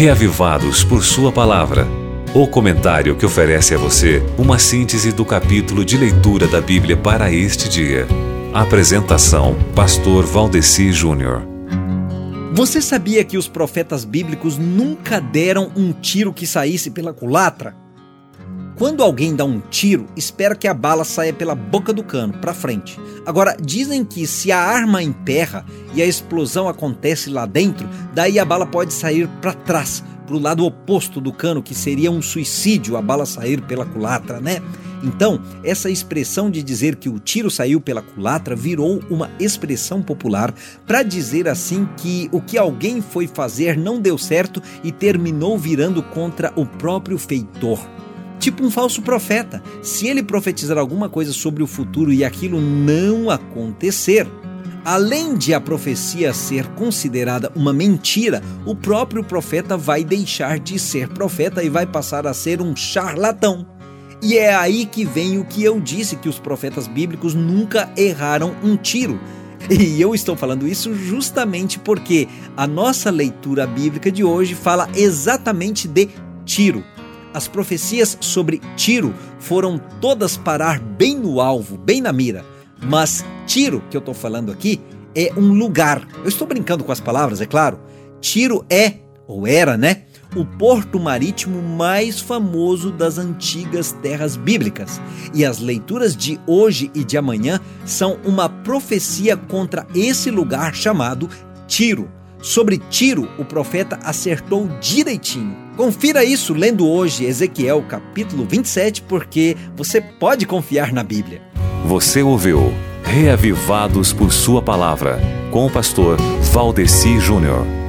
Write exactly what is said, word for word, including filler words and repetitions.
Reavivados por Sua Palavra. O comentário que oferece a você uma síntese do capítulo de leitura da Bíblia para este dia. Apresentação: Pastor Valdeci Júnior. Você sabia que os profetas bíblicos nunca deram um tiro que saísse pela culatra? Quando alguém dá um tiro, espera que a bala saia pela boca do cano, para frente. Agora, dizem que se a arma emperra e a explosão acontece lá dentro, daí a bala pode sair para trás, para o lado oposto do cano, que seria um suicídio a bala sair pela culatra, né? Então, essa expressão de dizer que o tiro saiu pela culatra virou uma expressão popular para dizer assim que o que alguém foi fazer não deu certo e terminou virando contra o próprio feitor. Tipo um falso profeta. Se ele profetizar alguma coisa sobre o futuro e aquilo não acontecer, além de a profecia ser considerada uma mentira, o próprio profeta vai deixar de ser profeta e vai passar a ser um charlatão. E é aí que vem o que eu disse, que os profetas bíblicos nunca erraram um tiro. E eu estou falando isso justamente porque a nossa leitura bíblica de hoje fala exatamente de tiro. As profecias sobre tiro foram todas parar bem no alvo, bem na mira. Mas Tiro, que eu estou falando aqui, é um lugar. Eu estou brincando com as palavras, é claro. Tiro é, ou era, né, o porto marítimo mais famoso das antigas terras bíblicas. E as leituras de hoje e de amanhã são uma profecia contra esse lugar chamado Tiro. Sobre Tiro, o profeta acertou direitinho. Confira isso lendo hoje Ezequiel capítulo vinte e sete, porque você pode confiar na Bíblia. Você ouviu Reavivados por Sua Palavra, com o pastor Valdeci Júnior.